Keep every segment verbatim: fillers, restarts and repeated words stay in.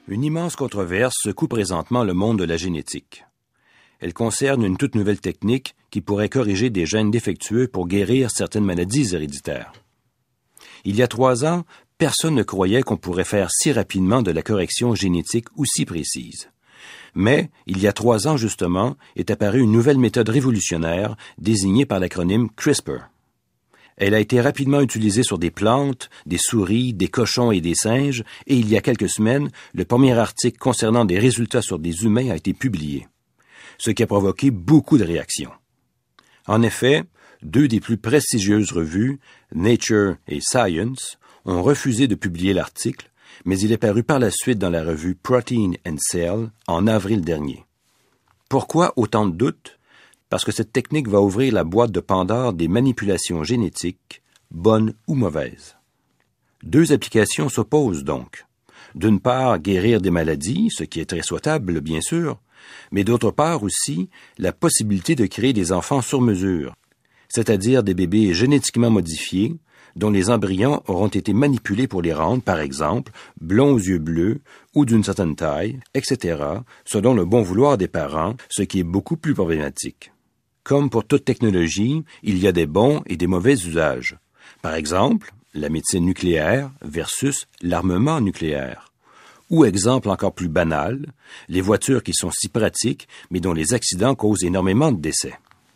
Une immense controverse secoue présentement le monde de la génétique. Elle concerne une toute nouvelle technique qui pourrait corriger des gènes défectueux pour guérir certaines maladies héréditaires. Il y a trois ans, personne ne croyait qu'on pourrait faire si rapidement de la correction génétique aussi précise. Mais, il y a trois ans justement, est apparue une nouvelle méthode révolutionnaire désignée par l'acronyme CRISPR. Elle a été rapidement utilisée sur des plantes, des souris, des cochons et des singes, et il y a quelques semaines, le premier article concernant des résultats sur des humains a été publié, ce qui a provoqué beaucoup de réactions. En effet, deux des plus prestigieuses revues, Nature et Science, ont refusé de publier l'article, mais il est paru par la suite dans la revue Protein and Cell en avril dernier. Pourquoi autant de doutes? Parce que cette technique va ouvrir la boîte de Pandore des manipulations génétiques, bonnes ou mauvaises. Deux applications s'opposent donc. D'une part, guérir des maladies, ce qui est très souhaitable, bien sûr, mais d'autre part aussi, la possibilité de créer des enfants sur mesure, c'est-à-dire des bébés génétiquement modifiés, dont les embryons auront été manipulés pour les rendre, par exemple, blonds aux yeux bleus ou d'une certaine taille, et cetera, selon le bon vouloir des parents, ce qui est beaucoup plus problématique. Comme pour toute technologie, il y a des bons et des mauvais usages. Par exemple, la médecine nucléaire versus l'armement nucléaire. Ou exemple encore plus banal, les voitures qui sont si pratiques, mais dont les accidents causent énormément de décès.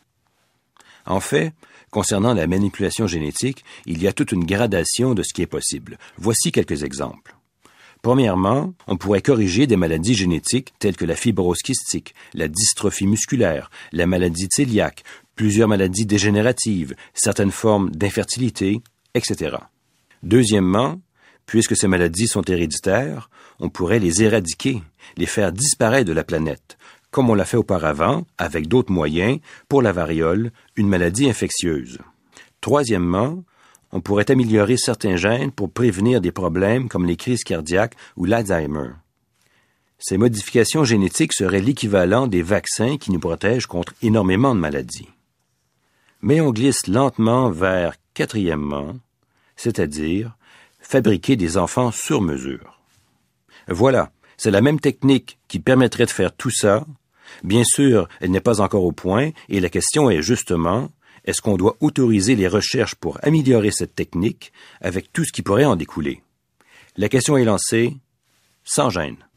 En fait, concernant la manipulation génétique, il y a toute une gradation de ce qui est possible. Voici quelques exemples. Premièrement, on pourrait corriger des maladies génétiques telles que la fibrose kystique, la dystrophie musculaire, la maladie cœliaque, plusieurs maladies dégénératives, certaines formes d'infertilité, et cetera. Deuxièmement, puisque ces maladies sont héréditaires, on pourrait les éradiquer, les faire disparaître de la planète, comme on l'a fait auparavant, avec d'autres moyens, pour la variole, une maladie infectieuse. Troisièmement, on pourrait améliorer certains gènes pour prévenir des problèmes comme les crises cardiaques ou l'Alzheimer. Ces modifications génétiques seraient l'équivalent des vaccins qui nous protègent contre énormément de maladies. Mais on glisse lentement vers quatrièmement, c'est-à-dire fabriquer des enfants sur mesure. Voilà, c'est la même technique qui permettrait de faire tout ça. Bien sûr, elle n'est pas encore au point, et la question est justement, est-ce qu'on doit autoriser les recherches pour améliorer cette technique avec tout ce qui pourrait en découler? La question est lancée sans gêne.